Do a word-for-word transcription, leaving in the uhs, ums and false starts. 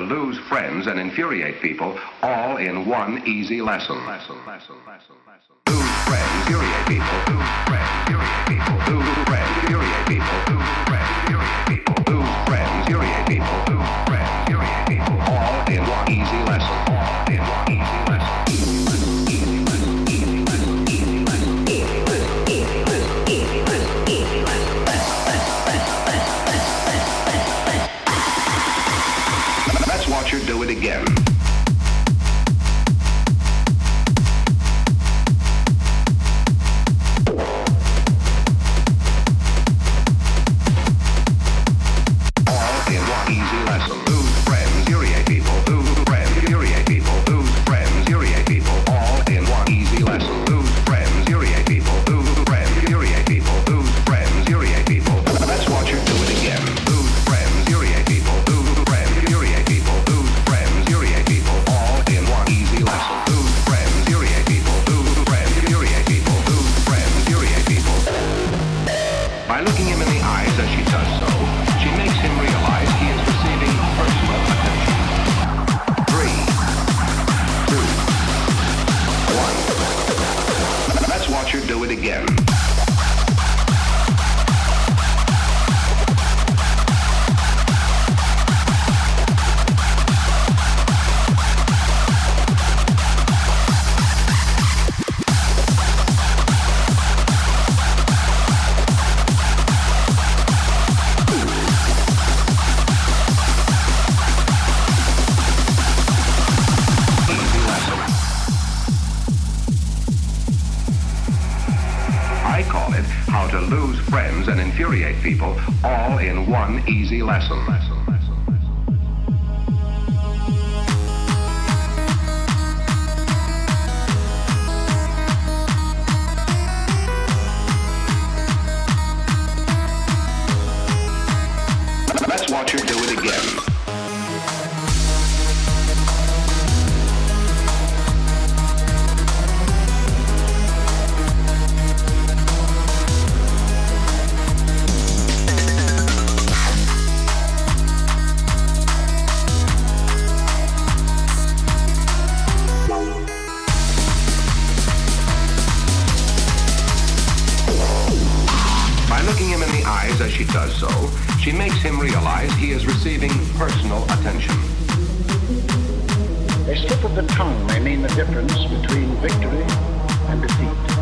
lose friends and infuriate people all in one easy lesson. lesson, lesson, lesson, lesson. Lose friends, infuriate people. Lose friends, infuriate people. Lose friends, infuriate people. Lose friends, infuriate people. Lose friends, infuriate people. Lose friends, infuriate people. All in one easy lesson. All in one easy lesson. Watch her do it again. All in one easy lesson. Lose friends, infuriate people. Lose friends, infuriate people. Lose friends, infuriate people. All in one easy lesson. Lose friends, infuriate people. Lose friends, infuriate people. Lose friends, infuriate people. Let's watch her do it again. Lose friends, infuriate people. Lose friends, infuriate people. By looking him in the eyes as she does so, she makes him realize he is receiving personal attention. Three, two, one. Let's watch her do it again. How to lose friends and infuriate people all in one easy lesson. lesson, lesson. Let's watch her do it again. Looking him in the eyes as she does so, she makes him realize he is receiving personal attention. A slip of the tongue may mean the difference between victory and defeat.